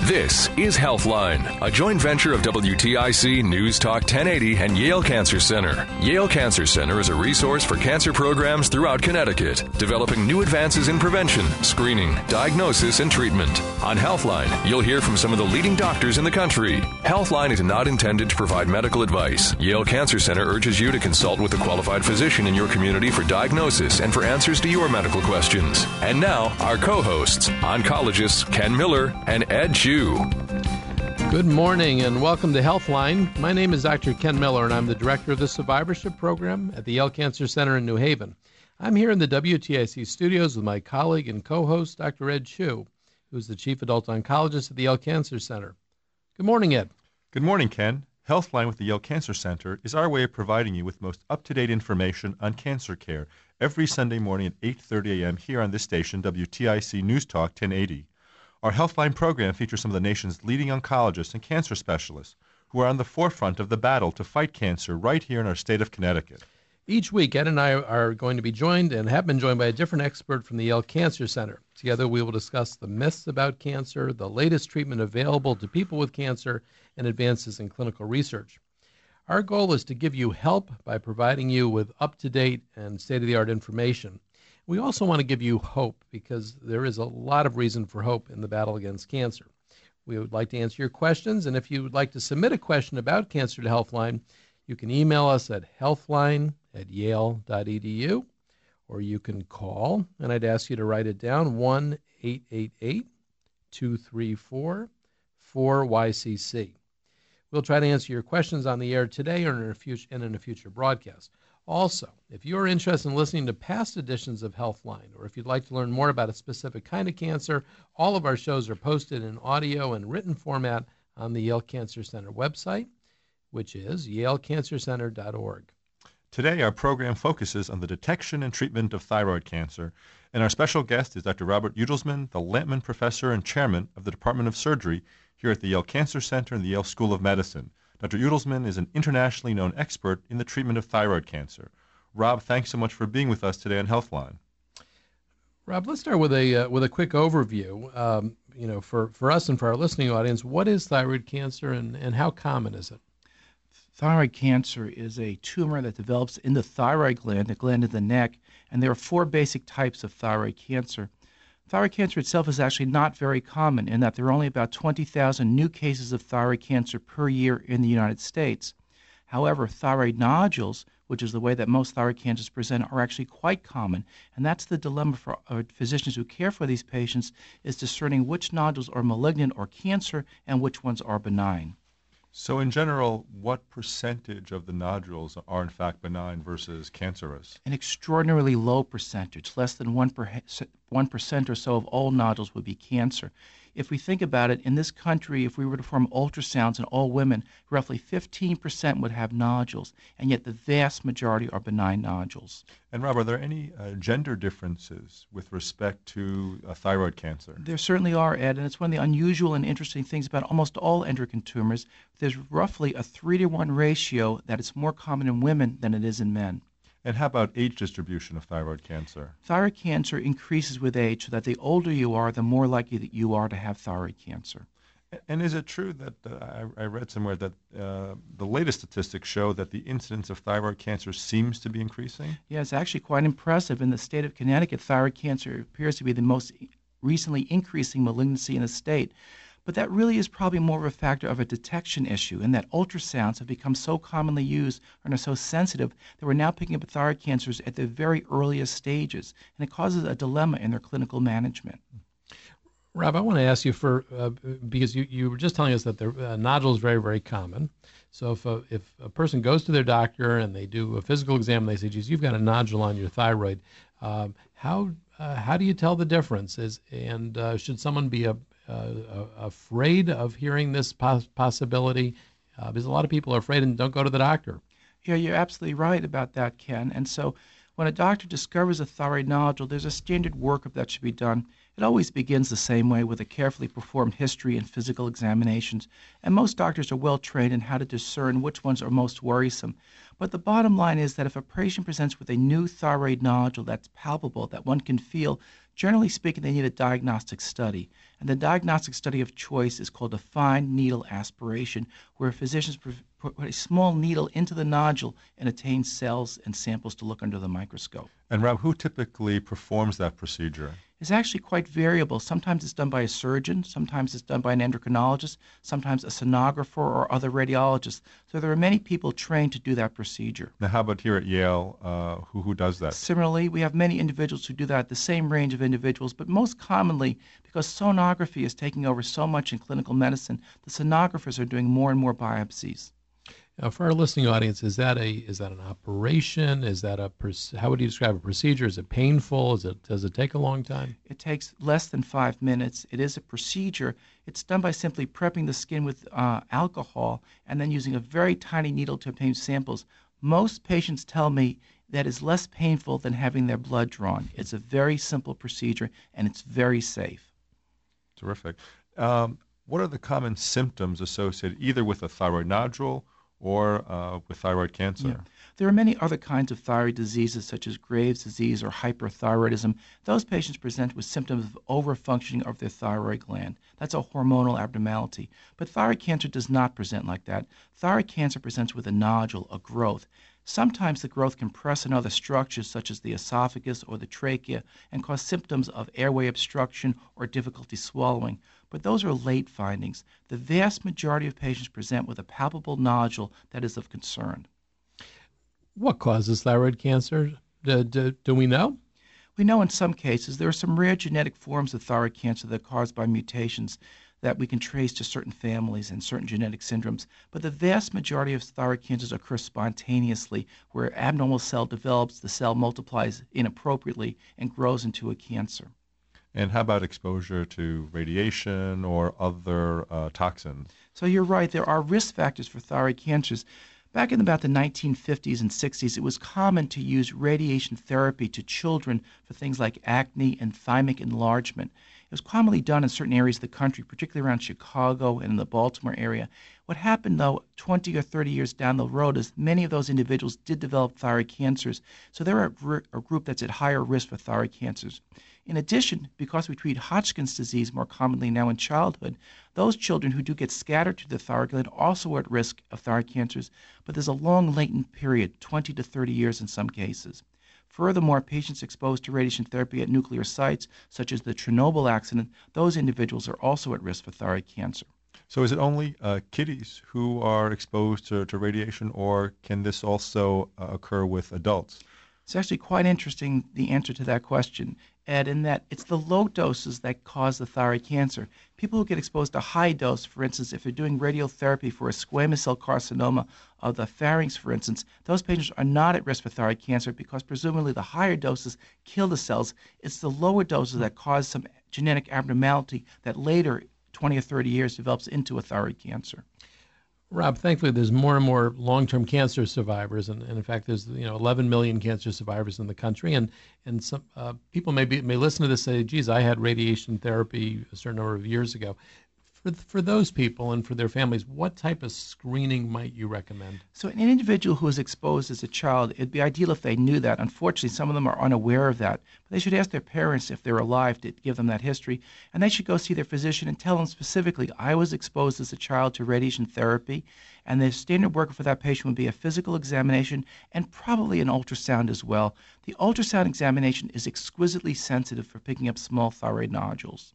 This is Healthline, a joint venture of WTIC News Talk 1080 and Yale Cancer Center. Yale Cancer Center is a resource for cancer programs throughout Connecticut, developing new advances in prevention, screening, diagnosis, and treatment. On Healthline, you'll hear from some of the leading doctors in the country. Healthline is not intended to provide medical advice. Yale Cancer Center urges you to consult with a qualified physician in your community for diagnosis and for answers to your medical questions. And now, our co-hosts, oncologists Ken Miller and Ed Chu. Good morning and welcome to Healthline. My name is Dr. Ken Miller and I'm the director of the survivorship program at the Yale Cancer Center in New Haven. I'm here in the WTIC studios with my colleague and co-host, Dr. Ed Chu, who's the chief adult oncologist at the Yale Cancer Center. Good morning, Ed. Good morning, Ken. Healthline with the Yale Cancer Center is our way of providing you with most up-to-date information on cancer care every Sunday morning at 8:30 a.m. here on this station, WTIC News Talk 1080. Our Healthline program features some of the nation's leading oncologists and cancer specialists who are on the forefront of the battle to fight cancer right here in our state of Connecticut. Each week, Ed and I are going to be joined and have been joined by a different expert from the Yale Cancer Center. Together, we will discuss the myths about cancer, the latest treatment available to people with cancer, and advances in clinical research. Our goal is to give you help by providing you with up-to-date and state-of-the-art information. We also want to give you hope because there is a lot of reason for hope in the battle against cancer. We would like to answer your questions, and if you would like to submit a question about cancer to Healthline, you can email us at healthline@yale.edu, or you can call, and I'd ask you to write it down, 1-888-234-4YCC. We'll try to answer your questions on the air today or in a future broadcast. Also, if you're interested in listening to past editions of Healthline, or if you'd like to learn more about a specific kind of cancer, all of our shows are posted in audio and written format on the Yale Cancer Center website, which is yalecancercenter.org. Today, our program focuses on the detection and treatment of thyroid cancer, and our special guest is Dr. Robert Utelsman, the Lampman Professor and Chairman of the Department of Surgery here at the Yale Cancer Center and the Yale School of Medicine. Dr. Utelsman is an internationally known expert in the treatment of thyroid cancer. Rob, thanks so much for being with us today on Healthline. Rob, let's start with a quick overview. For us and for our listening audience, what is thyroid cancer and how common is it? Thyroid cancer is a tumor that develops in the thyroid gland, the gland of the neck, and there are four basic types of thyroid cancer. Thyroid cancer itself is actually not very common in that there are only about 20,000 new cases of thyroid cancer per year in the United States. However, thyroid nodules, which is the way that most thyroid cancers present, are actually quite common, and that's the dilemma for physicians who care for these patients, is discerning which nodules are malignant or cancer and which ones are benign. So in general, what percentage of the nodules are in fact benign versus cancerous? An extraordinarily low percentage, less than 1% or so of all nodules would be cancer. If we think about it, in this country, if we were to perform ultrasounds in all women, roughly 15% would have nodules, and yet the vast majority are benign nodules. And Rob, are there any gender differences with respect to thyroid cancer? There certainly are, Ed, and it's one of the unusual and interesting things about almost all endocrine tumors. There's roughly a 3-to-1 ratio that it's more common in women than it is in men. And how about age distribution of thyroid cancer? Thyroid cancer increases with age, so that the older you are, the more likely that you are to have thyroid cancer. And is it true that I read somewhere that the latest statistics show that the incidence of thyroid cancer seems to be increasing? Yeah, it's actually quite impressive. In the state of Connecticut, thyroid cancer appears to be the most recently increasing malignancy in the state. But that really is probably more of a factor of a detection issue, in that ultrasounds have become so commonly used and are so sensitive that we're now picking up thyroid cancers at the very earliest stages, and it causes a dilemma in their clinical management. Rob, I want to ask you because you were just telling us that the nodule is very, very common. So if a person goes to their doctor and they do a physical exam and they say, geez, you've got a nodule on your thyroid, how do you tell the difference? Should someone be afraid of hearing this possibility? Because a lot of people are afraid and don't go to the doctor. Yeah, you're absolutely right about that, Ken. And so when a doctor discovers a thyroid nodule, there's a standard workup that should be done. It always begins the same way with a carefully performed history and physical examinations, and most doctors are well trained in how to discern which ones are most worrisome. But the bottom line is that if a patient presents with a new thyroid nodule that's palpable, that one can feel, generally speaking, they need a diagnostic study. And the diagnostic study of choice is called a fine needle aspiration, where physicians put a small needle into the nodule and obtain cells and samples to look under the microscope. And Rob, who typically performs that procedure? It's actually quite variable. Sometimes it's done by a surgeon, sometimes it's done by an endocrinologist, sometimes a sonographer or other radiologists. So there are many people trained to do that procedure. Now, how about here at Yale? Who does that? Similarly, we have many individuals who do that, the same range of individuals, but most commonly, because sonography is taking over so much in clinical medicine, the sonographers are doing more and more biopsies. Now, for our listening audience, is that an operation? Is that how would you describe a procedure? Is it painful? Does it take a long time? It takes less than 5 minutes. It is a procedure. It's done by simply prepping the skin with alcohol and then using a very tiny needle to obtain samples. Most patients tell me that is less painful than having their blood drawn. It's a very simple procedure and it's very safe. Terrific. What are the common symptoms associated either with a thyroid nodule or with thyroid cancer? Yeah. There are many other kinds of thyroid diseases, such as Graves' disease or hyperthyroidism. Those patients present with symptoms of overfunctioning of their thyroid gland. That's a hormonal abnormality. But thyroid cancer does not present like that. Thyroid cancer presents with a nodule, a growth. Sometimes the growth can press on other structures, such as the esophagus or the trachea, and cause symptoms of airway obstruction or difficulty swallowing. But those are late findings. The vast majority of patients present with a palpable nodule that is of concern. What causes thyroid cancer? Do we know? We know in some cases there are some rare genetic forms of thyroid cancer that are caused by mutations that we can trace to certain families and certain genetic syndromes. But the vast majority of thyroid cancers occur spontaneously, where abnormal cell develops, the cell multiplies inappropriately, and grows into a cancer. And how about exposure to radiation or other toxins? So you're right, there are risk factors for thyroid cancers. Back in about the 1950s and 60s, it was common to use radiation therapy to children for things like acne and thymic enlargement. It was commonly done in certain areas of the country, particularly around Chicago and in the Baltimore area. What happened, though, 20 or 30 years down the road is many of those individuals did develop thyroid cancers, so they're a group that's at higher risk for thyroid cancers. In addition, because we treat Hodgkin's disease more commonly now in childhood, those children who do get scattered to the thyroid gland also are at risk of thyroid cancers, but there's a long latent period, 20 to 30 years in some cases. Furthermore, patients exposed to radiation therapy at nuclear sites, such as the Chernobyl accident, those individuals are also at risk for thyroid cancer. So is it only kiddies who are exposed to radiation, or can this also occur with adults? It's actually quite interesting, the answer to that question, Ed, in that it's the low doses that cause the thyroid cancer. People who get exposed to high dose, for instance, if they're doing radiotherapy for a squamous cell carcinoma of the pharynx, for instance, those patients are not at risk for thyroid cancer because presumably the higher doses kill the cells. It's the lower doses that cause some genetic abnormality that later, 20 or 30 years, develops into a thyroid cancer. Rob, thankfully, there's more and more long-term cancer survivors, and in fact, there's 11 million cancer survivors in the country, and some people may listen to this and say, "Geez, I had radiation therapy a certain number of years ago." For those people and for their families, what type of screening might you recommend? So an individual who is exposed as a child, it'd be ideal if they knew that. Unfortunately, some of them are unaware of that. But they should ask their parents if they're alive to give them that history. And they should go see their physician and tell them specifically, I was exposed as a child to radiation therapy. And the standard workup for that patient would be a physical examination and probably an ultrasound as well. The ultrasound examination is exquisitely sensitive for picking up small thyroid nodules.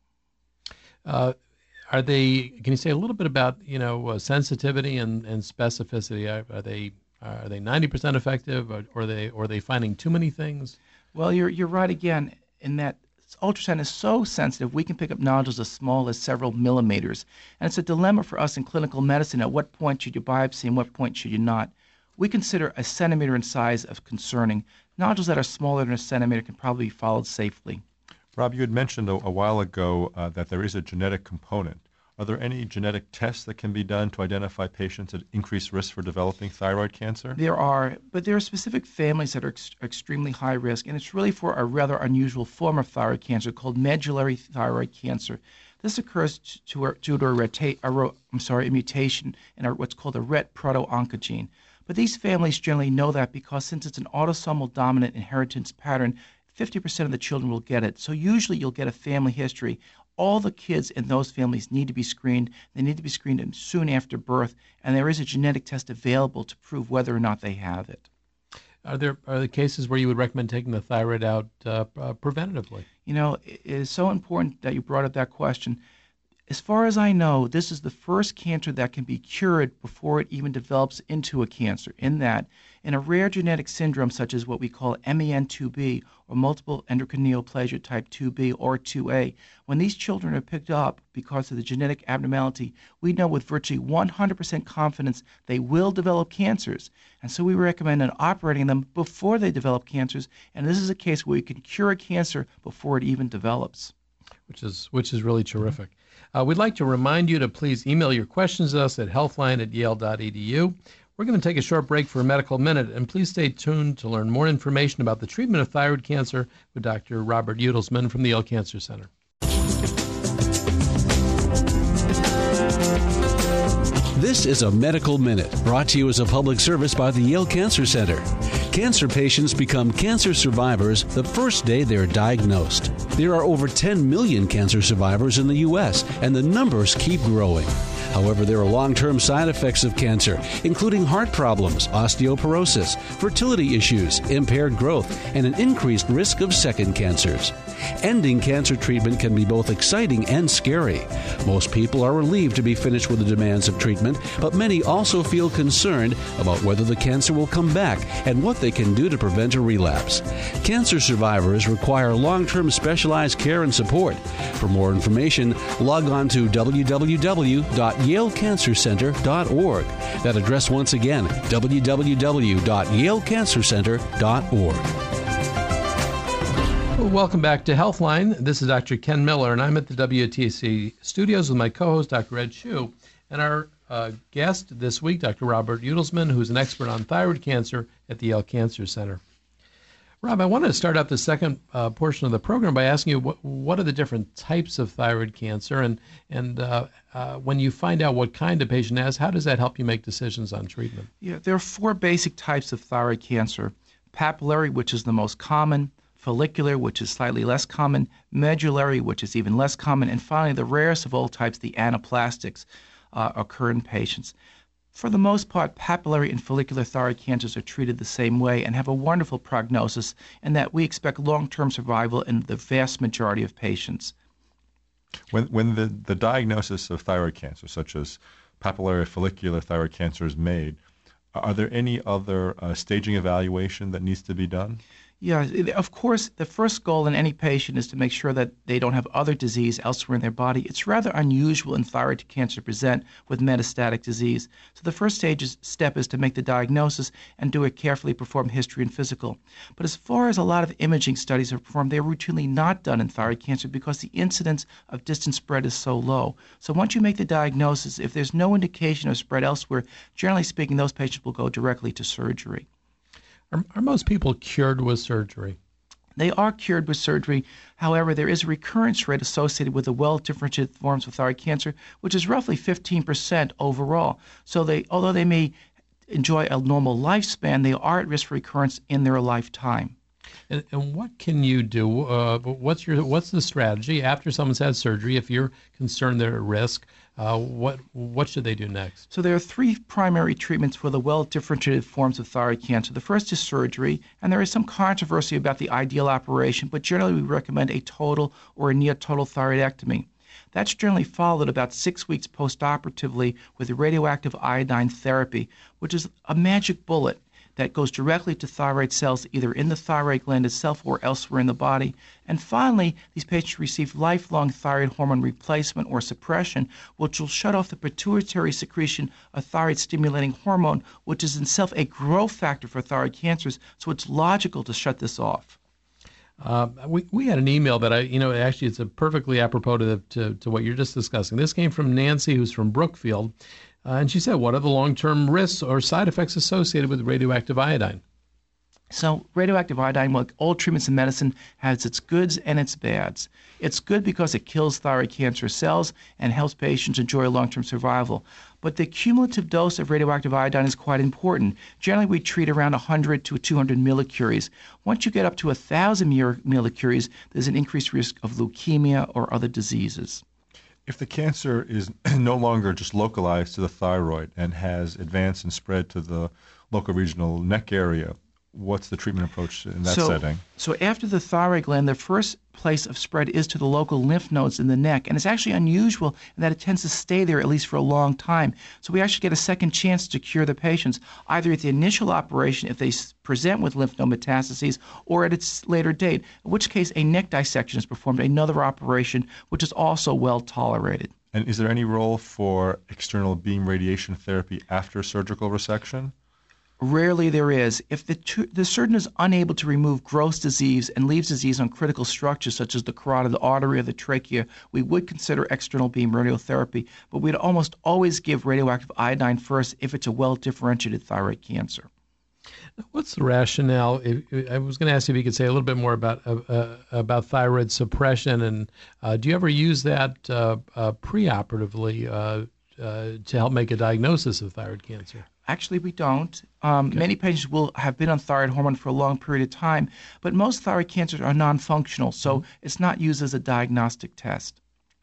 Can you say a little bit about, sensitivity and specificity? Are they 90% effective, or are they finding too many things? Well, you're right again in that ultrasound is so sensitive, we can pick up nodules as small as several millimeters. And it's a dilemma for us in clinical medicine. At what point should you biopsy and what point should you not? We consider a centimeter in size of concerning. Nodules that are smaller than a centimeter can probably be followed safely. Rob, you had mentioned a while ago that there is a genetic component. Are there any genetic tests that can be done to identify patients at increased risk for developing thyroid cancer? There are, but there are specific families that are extremely high risk, and it's really for a rather unusual form of thyroid cancer called medullary thyroid cancer. This occurs due to a mutation in what's called a RET proto-oncogene. But these families generally know that because since it's an autosomal dominant inheritance pattern, 50% of the children will get it. So usually you'll get a family history. All the kids in those families need to be screened. They need to be screened soon after birth, and there is a genetic test available to prove whether or not they have it. Are there cases where you would recommend taking the thyroid out preventatively? You know, it is so important that you brought up that question. As far as I know, this is the first cancer that can be cured before it even develops into a cancer, in that in a rare genetic syndrome such as what we call MEN2B or multiple endocrine neoplasia type 2B or 2A, when these children are picked up because of the genetic abnormality, we know with virtually 100% confidence they will develop cancers. And so we recommend operating them before they develop cancers, and this is a case where we can cure a cancer before it even develops. Which is really terrific. We'd like to remind you to please email your questions to us at healthline@yale.edu. We're going to take a short break for a medical minute, and please stay tuned to learn more information about the treatment of thyroid cancer with Dr. Robert Utelsman from the Yale Cancer Center. This is a Medical Minute, brought to you as a public service by the Yale Cancer Center. Cancer patients become cancer survivors the first day they're diagnosed. There are over 10 million cancer survivors in the U.S., and the numbers keep growing. However, there are long-term side effects of cancer, including heart problems, osteoporosis, fertility issues, impaired growth, and an increased risk of second cancers. Ending cancer treatment can be both exciting and scary. Most people are relieved to be finished with the demands of treatment, but many also feel concerned about whether the cancer will come back and what they can do to prevent a relapse. Cancer survivors require long-term specialized care and support. For more information, log on to www.yalecancercenter.org. That address once again, www.yalecancercenter.org. Welcome back to Healthline. This is Dr. Ken Miller, and I'm at the WTIC studios with my co-host, Dr. Ed Chu, and our guest this week, Dr. Robert Utelsman, who's an expert on thyroid cancer at the Yale Cancer Center. Rob, I want to start out the second portion of the program by asking you what are the different types of thyroid cancer, and when you find out what kind of patient has, how does that help you make decisions on treatment? Yeah, there are four basic types of thyroid cancer: papillary, which is the most common; follicular, which is slightly less common; medullary, which is even less common; and finally, the rarest of all types, the anaplastics, occur in patients. For the most part, papillary and follicular thyroid cancers are treated the same way and have a wonderful prognosis, in that we expect long-term survival in the vast majority of patients. When the diagnosis of thyroid cancer, such as papillary or follicular thyroid cancer, is made, are there any other staging evaluation that needs to be done? Yeah, of course, the first goal in any patient is to make sure that they don't have other disease elsewhere in their body. It's rather unusual in thyroid cancer to present with metastatic disease. So the first step is to make the diagnosis and do a carefully performed history and physical. But as far as a lot of imaging studies are performed, they're routinely not done in thyroid cancer because the incidence of distant spread is so low. So once you make the diagnosis, if there's no indication of spread elsewhere, generally speaking, those patients will go directly to surgery. Are most people cured with surgery? They are cured with surgery. However, there is a recurrence rate associated with the well-differentiated forms of thyroid cancer, which is roughly 15% overall. So although they may enjoy a normal lifespan, they are at risk for recurrence in their lifetime. And what can you do? What's the strategy after someone's had surgery? If you're concerned they're at risk, what should they do next? So there are three primary treatments for the well-differentiated forms of thyroid cancer. The first is surgery, and there is some controversy about the ideal operation, but generally we recommend a total or a near-total thyroidectomy. That's generally followed about 6 weeks post-operatively with radioactive iodine therapy, which is a magic bullet that goes directly to thyroid cells either in the thyroid gland itself or elsewhere in the body. And finally, these patients receive lifelong thyroid hormone replacement or suppression, which will shut off the pituitary secretion of thyroid-stimulating hormone, which is in itself a growth factor for thyroid cancers, so it's logical to shut this off. We had an email that actually it's a perfectly apropos to what you're just discussing. This came from Nancy, who's from Brookfield, and she said, what are the long-term risks or side effects associated with radioactive iodine? So radioactive iodine, like all treatments in medicine, has its goods and its bads. It's good because it kills thyroid cancer cells and helps patients enjoy long-term survival. But the cumulative dose of radioactive iodine is quite important. Generally, we treat around 100 to 200 millicuries. Once you get up to 1,000 millicuries, there's an increased risk of leukemia or other diseases. If the cancer is no longer just localized to the thyroid and has advanced and spread to the local regional neck area, what's the treatment approach in that setting? So after the thyroid gland, the first place of spread is to the local lymph nodes in the neck. And it's actually unusual in that it tends to stay there at least for a long time. So we actually get a second chance to cure the patients, either at the initial operation if they present with lymph node metastases, or at its later date, in which case a neck dissection is performed, another operation, which is also well tolerated. And is there any role for external beam radiation therapy after surgical resection? Rarely there is. If the surgeon is unable to remove gross disease and leaves disease on critical structures such as the carotid artery or the trachea, we would consider external beam radiotherapy, but we'd almost always give radioactive iodine first if it's a well-differentiated thyroid cancer. What's the rationale? I was going to ask you if you could say a little bit more about thyroid suppression, and do you ever use that preoperatively to help make a diagnosis of thyroid cancer? Actually, we don't. Many patients will have been on thyroid hormone for a long period of time, but most thyroid cancers are non-functional, so it's not used as a diagnostic test.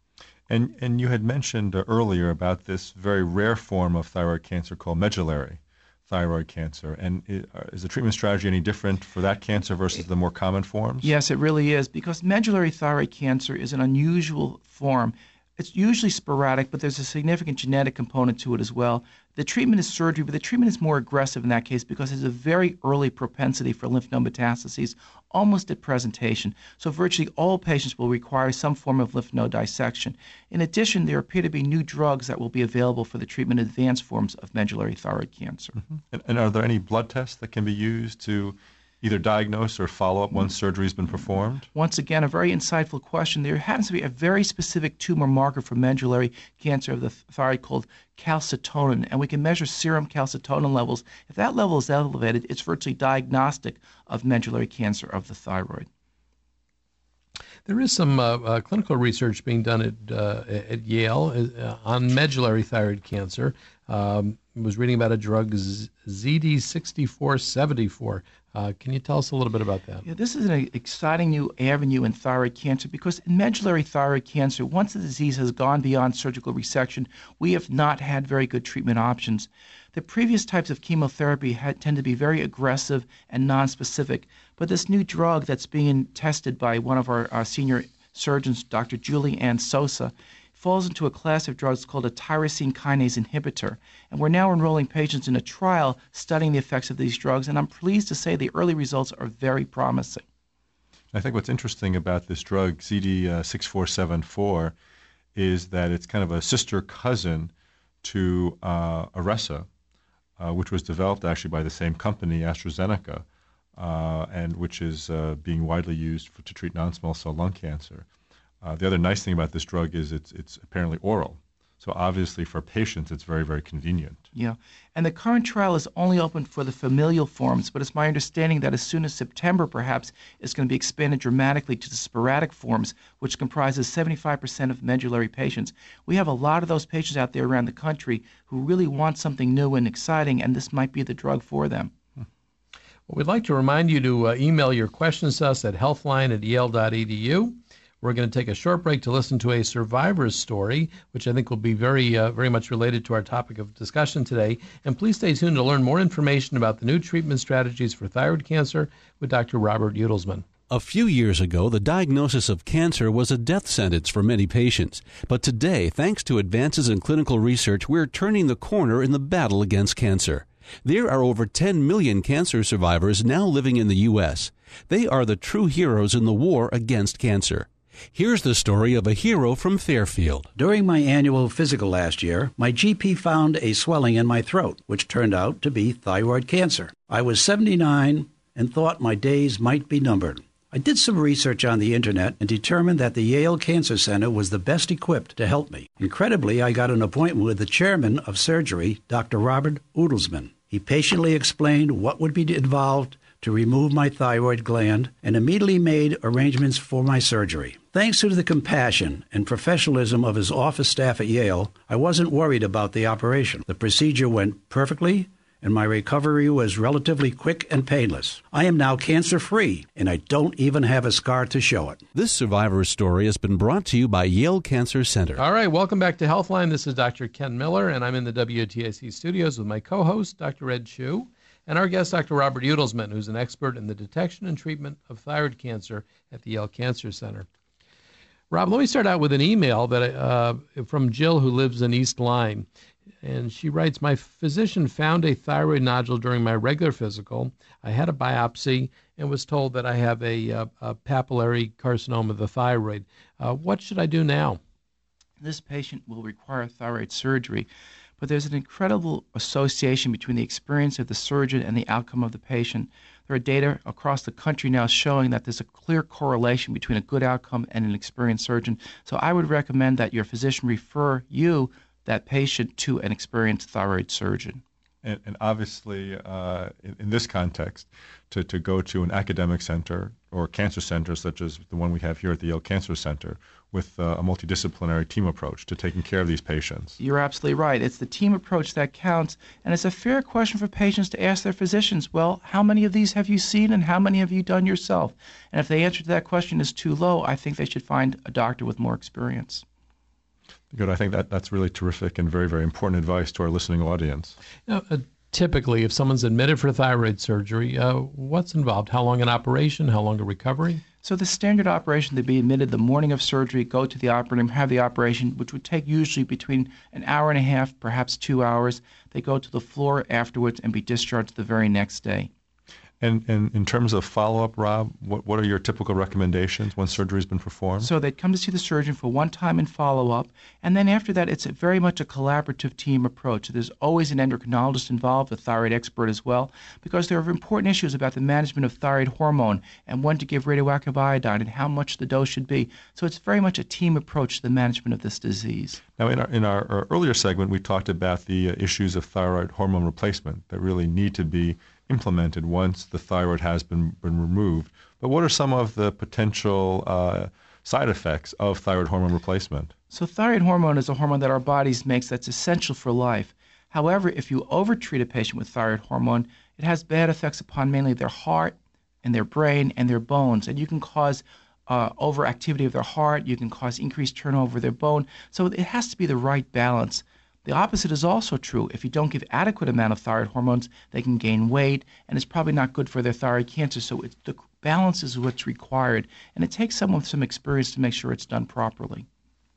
And you had mentioned earlier about this very rare form of thyroid cancer called medullary thyroid cancer. And is the treatment strategy any different for that cancer versus the more common forms? Yes, it really is, because medullary thyroid cancer is an unusual form. It's usually sporadic, but there's a significant genetic component to it as well. The treatment is surgery, but the treatment is more aggressive in that case because there's a very early propensity for lymph node metastases, almost at presentation. So virtually all patients will require some form of lymph node dissection. In addition, there appear to be new drugs that will be available for the treatment of advanced forms of medullary thyroid cancer. Mm-hmm. And are there any blood tests that can be used to either diagnose or follow up once surgery has been performed? Once again, a very insightful question. There happens to be a very specific tumor marker for medullary cancer of the thyroid called calcitonin, and we can measure serum calcitonin levels. If that level is elevated, it's virtually diagnostic of medullary cancer of the thyroid. There is some clinical research being done at Yale on medullary thyroid cancer. I was reading about a drug, ZD6474. Can you tell us a little bit about that? Yeah, this is an exciting new avenue in thyroid cancer because in medullary thyroid cancer, once the disease has gone beyond surgical resection, we have not had very good treatment options. The previous types of chemotherapy tend to be very aggressive and nonspecific, but this new drug that's being tested by one of our senior surgeons, Dr. Julie Ann Sosa, falls into a class of drugs called a tyrosine kinase inhibitor. And we're now enrolling patients in a trial studying the effects of these drugs, and I'm pleased to say the early results are very promising. I think what's interesting about this drug, ZD6474, is that it's kind of a sister cousin to Iressa, which was developed actually by the same company, AstraZeneca, and which is being widely used to treat non-small cell lung cancer. The other nice thing about this drug is it's apparently oral. So obviously for patients, it's very, very convenient. Yeah, and the current trial is only open for the familial forms, but it's my understanding that as soon as September, perhaps, it's going to be expanded dramatically to the sporadic forms, which comprises 75% of medullary patients. We have a lot of those patients out there around the country who really want something new and exciting, and this might be the drug for them. Well, we'd like to remind you to email your questions to us at healthline@yale.edu. We're going to take a short break to listen to a survivor's story, which I think will be very much related to our topic of discussion today. And please stay tuned to learn more information about the new treatment strategies for thyroid cancer with Dr. Robert Udelsman. A few years ago, the diagnosis of cancer was a death sentence for many patients. But today, thanks to advances in clinical research, we're turning the corner in the battle against cancer. There are over 10 million cancer survivors now living in the U.S. They are the true heroes in the war against cancer. Here's the story of a hero from Fairfield. During my annual physical last year, my GP found a swelling in my throat, which turned out to be thyroid cancer. I was 79 and thought my days might be numbered. I did some research on the internet and determined that the Yale Cancer Center was the best equipped to help me. Incredibly, I got an appointment with the chairman of surgery, Dr. Robert Udelsman. He patiently explained what would be involved to remove my thyroid gland and immediately made arrangements for my surgery. Thanks to the compassion and professionalism of his office staff at Yale, I wasn't worried about the operation. The procedure went perfectly, and my recovery was relatively quick and painless. I am now cancer-free, and I don't even have a scar to show it. This survivor's story has been brought to you by Yale Cancer Center. All right, welcome back to Healthline. This is Dr. Ken Miller, and I'm in the WTIC studios with my co-host, Dr. Ed Chu, and our guest, Dr. Robert Udelsman, who's an expert in the detection and treatment of thyroid cancer at the Yale Cancer Center. Rob, let me start out with an email that from Jill, who lives in East Lyme. And she writes, my physician found a thyroid nodule during my regular physical. I had a biopsy and was told that I have a papillary carcinoma of the thyroid. What should I do now? This patient will require thyroid surgery, but there's an incredible association between the experience of the surgeon and the outcome of the patient. There are data across the country now showing that there's a clear correlation between a good outcome and an experienced surgeon. So I would recommend that your physician refer that patient to an experienced thyroid surgeon. And obviously, in this context, to go to an academic center or cancer center such as the one we have here at the Yale Cancer Center with a multidisciplinary team approach to taking care of these patients. You're absolutely right. It's the team approach that counts, and it's a fair question for patients to ask their physicians, well, how many of these have you seen and how many have you done yourself? And if the answer to that question is too low, I think they should find a doctor with more experience. Good. I think that's really terrific and very, very important advice to our listening audience. Typically, if someone's admitted for thyroid surgery, what's involved? How long an operation? How long a recovery? So the standard operation, they'd be admitted the morning of surgery, go to the operating room, have the operation, which would take usually between an hour and a half, perhaps 2 hours. They go to the floor afterwards and be discharged the very next day. And in terms of follow-up, Rob, what are your typical recommendations when surgery has been performed? So they'd come to see the surgeon for one time and follow-up, and then after that, it's very much a collaborative team approach. So there's always an endocrinologist involved, a thyroid expert as well, because there are important issues about the management of thyroid hormone and when to give radioactive iodine and how much the dose should be. So it's very much a team approach to the management of this disease. Now, in our earlier segment, we talked about the issues of thyroid hormone replacement that really need to be implemented once the thyroid has been removed. But what are some of the potential side effects of thyroid hormone replacement? So thyroid hormone is a hormone that our bodies makes that's essential for life. However, if you overtreat a patient with thyroid hormone, it has bad effects upon mainly their heart and their brain and their bones. And you can cause overactivity of their heart, you can cause increased turnover of their bone. So it has to be the right balance. The opposite is also true. If you don't give adequate amount of thyroid hormones, they can gain weight, and it's probably not good for their thyroid cancer. So the balance is what's required, and it takes someone with some experience to make sure it's done properly.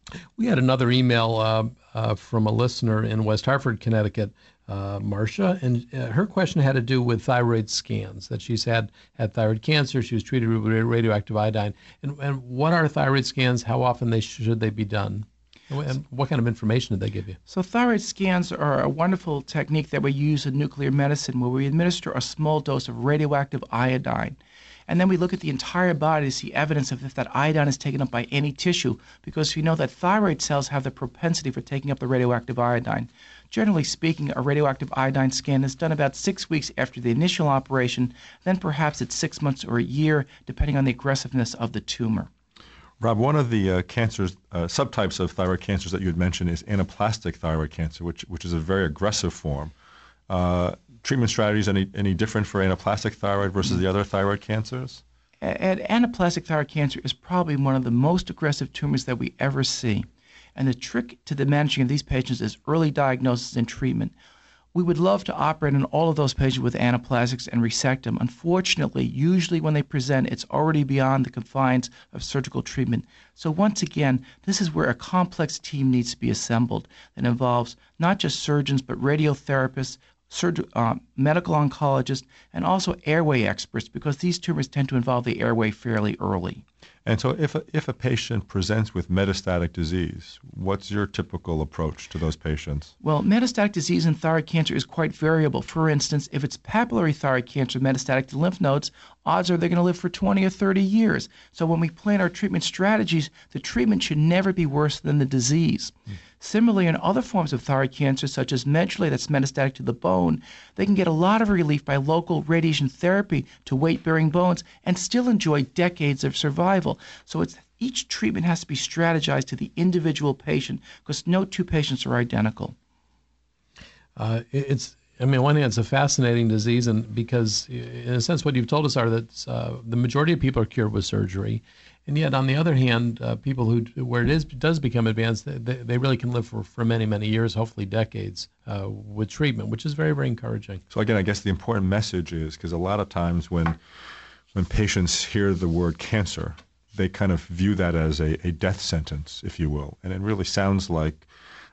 We had another email from a listener in West Hartford, Connecticut, Marcia, and her question had to do with thyroid scans, that she's had thyroid cancer, she was treated with radioactive iodine. And what are thyroid scans? How often should they be done? And what kind of information did they give you? So thyroid scans are a wonderful technique that we use in nuclear medicine where we administer a small dose of radioactive iodine. And then we look at the entire body to see evidence of if that iodine is taken up by any tissue, because we know that thyroid cells have the propensity for taking up the radioactive iodine. Generally speaking, a radioactive iodine scan is done about 6 weeks after the initial operation, then perhaps it's 6 months or a year, depending on the aggressiveness of the tumor. Rob, one of the cancers, subtypes of thyroid cancers that you had mentioned is anaplastic thyroid cancer, which is a very aggressive form. Treatment strategies any different for anaplastic thyroid versus the other thyroid cancers? Anaplastic thyroid cancer is probably one of the most aggressive tumors that we ever see. And the trick to the managing of these patients is early diagnosis and treatment. We would love to operate on all of those patients with anaplastics and resect them. Unfortunately, usually when they present, it's already beyond the confines of surgical treatment. So once again, this is where a complex team needs to be assembled that involves not just surgeons, but radiotherapists, medical oncologists, and also airway experts, because these tumors tend to involve the airway fairly early. And so if a patient presents with metastatic disease, what's your typical approach to those patients? Well, metastatic disease in thyroid cancer is quite variable. For instance, if it's papillary thyroid cancer metastatic to lymph nodes, odds are they're going to live for 20 or 30 years. So when we plan our treatment strategies, the treatment should never be worse than the disease. Similarly, in other forms of thyroid cancer, such as medullary that's metastatic to the bone, they can get a lot of relief by local radiation therapy to weight-bearing bones and still enjoy decades of survival. So each treatment has to be strategized to the individual patient, because no two patients are identical. On one hand, it's a fascinating disease, and because, in a sense, what you've told us are that the majority of people are cured with surgery, and yet, on the other hand, people where it does become advanced, they really can live for many, many years, hopefully decades, with treatment, which is very, very encouraging. So again, I guess the important message is, because a lot of times when patients hear the word cancer, they kind of view that as a death sentence, if you will, and it really sounds like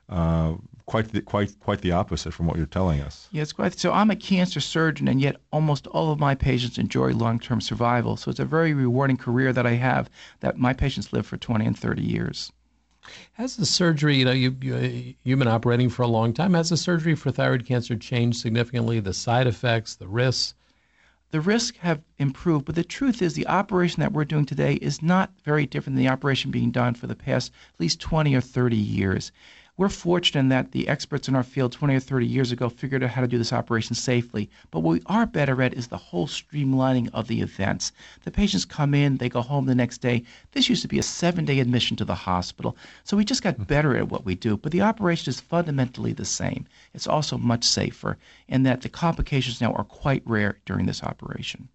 quite the opposite from what you're telling us. Yeah, it's quite. So I'm a cancer surgeon, and yet almost all of my patients enjoy long-term survival. So it's a very rewarding career that I have, that my patients live for 20 and 30 years. Has the surgery, you've been operating for a long time, has the surgery for thyroid cancer changed significantly, the side effects, the risks? The risks have improved, but the truth is the operation that we're doing today is not very different than the operation being done for the past at least 20 or 30 years. We're fortunate in that the experts in our field 20 or 30 years ago figured out how to do this operation safely. But what we are better at is the whole streamlining of the events. The patients come in, they go home the next day. This used to be a 7-day admission to the hospital. So we just got better at what we do. But the operation is fundamentally the same. It's also much safer in that the complications now are quite rare during this operation.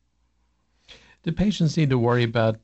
Do patients need to worry about,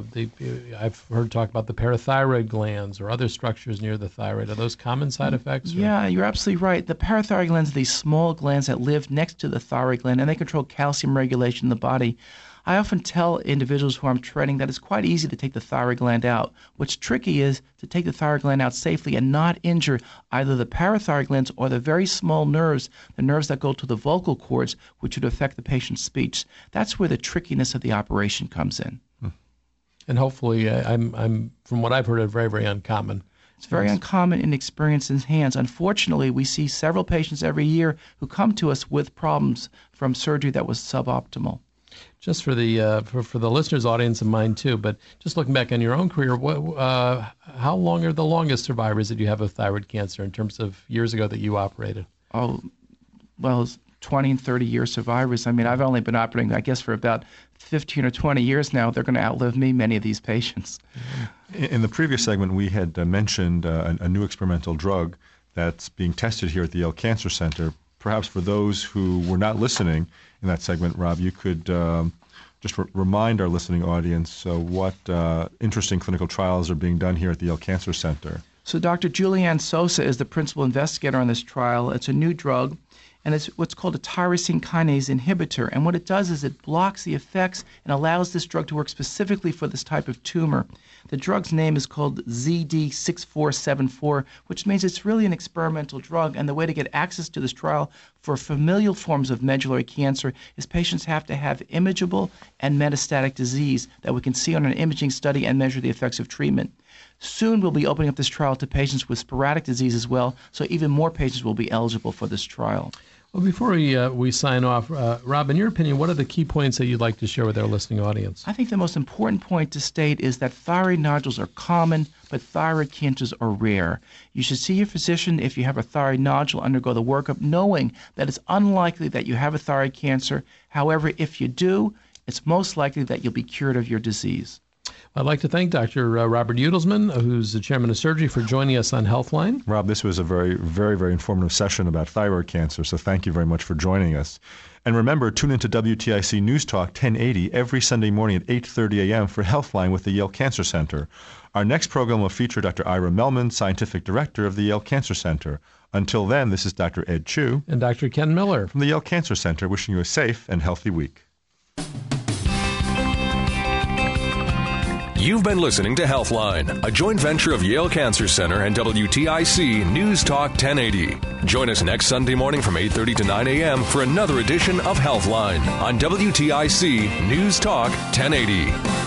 I've heard talk about the parathyroid glands or other structures near the thyroid. Are those common side effects? Yeah, you're absolutely right. The parathyroid glands are these small glands that live next to the thyroid gland, and they control calcium regulation in the body. I often tell individuals who I'm training that it's quite easy to take the thyroid gland out. What's tricky is to take the thyroid gland out safely and not injure either the parathyroid glands or the very small nerves, the nerves that go to the vocal cords, which would affect the patient's speech. That's where the trickiness of the operation comes in. And hopefully, I'm from what I've heard, very, very uncommon. It's very uncommon in experienced hands. Unfortunately, we see several patients every year who come to us with problems from surgery that was suboptimal. Just for the for the listeners' audience and mine too, but just looking back on your own career, how long are the longest survivors that you have of thyroid cancer in terms of years ago that you operated? Oh, well, 20 and 30-year survivors. I mean, I've only been operating, I guess, for about 15 or 20 years now. They're going to outlive me, many of these patients. In the previous segment, we had mentioned a new experimental drug that's being tested here at the Yale Cancer Center. Perhaps for those who were not listening in that segment, Rob, you could just remind our listening audience what interesting clinical trials are being done here at the Yale Cancer Center. So Dr. Julianne Sosa is the principal investigator on this trial. It's a new drug, and it's what's called a tyrosine kinase inhibitor. And what it does is it blocks the effects and allows this drug to work specifically for this type of tumor. The drug's name is called ZD6474, which means it's really an experimental drug. And the way to get access to this trial for familial forms of medullary cancer is patients have to have imageable and metastatic disease that we can see on an imaging study and measure the effects of treatment. Soon we'll be opening up this trial to patients with sporadic disease as well, so even more patients will be eligible for this trial. Well, before we sign off, Rob, in your opinion, what are the key points that you'd like to share with our listening audience? I think the most important point to state is that thyroid nodules are common, but thyroid cancers are rare. You should see your physician if you have a thyroid nodule, undergo the workup, knowing that it's unlikely that you have a thyroid cancer. However, if you do, it's most likely that you'll be cured of your disease. I'd like to thank Dr. Robert Udelsman, who's the chairman of surgery, for joining us on Healthline. Rob, this was a very, very, very informative session about thyroid cancer, so thank you very much for joining us. And remember, tune into WTIC News Talk 1080 every Sunday morning at 8:30 a.m. for Healthline with the Yale Cancer Center. Our next program will feature Dr. Ira Melman, Scientific Director of the Yale Cancer Center. Until then, this is Dr. Ed Chu and Dr. Ken Miller from the Yale Cancer Center, wishing you a safe and healthy week. You've been listening to Healthline, a joint venture of Yale Cancer Center and WTIC News Talk 1080. Join us next Sunday morning from 8:30 to 9 a.m. for another edition of Healthline on WTIC News Talk 1080.